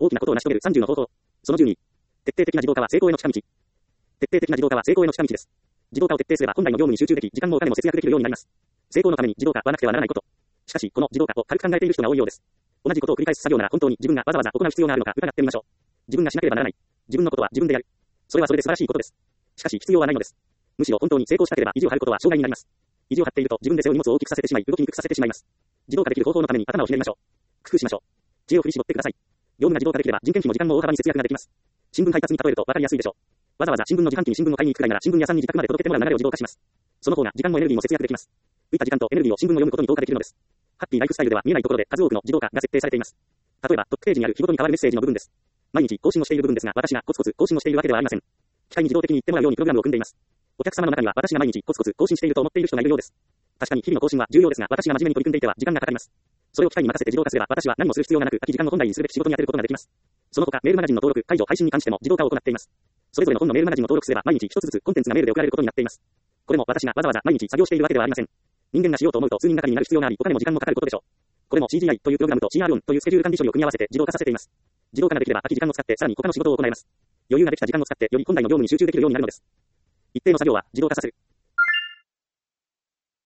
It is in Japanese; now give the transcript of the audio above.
大きなことを成し遂げる30の方法。その12。徹底的な自動化は成功への近道。徹底的な自動化は成功への近道です。自動化を徹底すれば本来の業務に集中でき、時間もお金も節約できるようになります。成功のために自動化はなくてはならないこと。しかし、この自動化を軽く考えている人が多いようです。同じことを繰り返す作業なら本当に自分がわざわざ行う必要があるのか疑ってみましょう。自分がしなければならない。自分のことは自分でやる。それはそれで素晴らしいことです。しかし必要はないのです。むしろ本当に成功したければ意地を張ることは障害になります。意地を張っていると自分で背負い荷物を大きくさせてしまい、動きにくくさせてしまいます。自動化できる方法のために頭をひねりましょう。工夫しましょう。知恵を振り絞ってください。業務が自動化できれば人件費も時間も大幅に節約ができます。新聞配達に例えると分かりやすいでしょう。わざわざ新聞の自販機に新聞を買いに行くくらいなら新聞屋さんに自宅まで届けてもらう流れを自動化します。その方が時間もエネルギーも節約できます。浮いた時間とエネルギーを新聞を読むことに投下できるのです。ハッピーライフスタイルでは見えないところで数多くの自動化が設定されています。例えばトップページにある日ごとに変わるメッセージの部分です。毎日更新をしている部分ですが、私がコツコツ更新をしているわけではありません。機械に自動的に言ってもらうようにプログラムを組んでいます。お客様の中には私が毎日コツコツ更新していると思っている人がいるようです。確かに日々の更新は重要ですが、私が真面目に取り組んでいては時間がかかります。それを機械に任せて自動化すれば、私は何もする必要がなく、空き時間を本来にするべき仕事に当てることができます。その他、メールマガジンの登録、解除、配信に関しても自動化を行っています。それぞれの本のメールマガジンを登録すれば、毎日一つずつコンテンツがメールで送られることになっています。これも私がわざわざ毎日作業しているわけではありません。人間がしようと思うと通人係になる必要があり、お金も時間もかかることでしょう。これも CGI というプログラムと CRON というスケジュール管理処理を組み合わせて自動化させています。自動化ができれば空き時間を使ってさらに他の仕事を行えます。余裕ができた時間を使ってより本来の業務に集中できるようになるのです。一定の作業は自動化させる。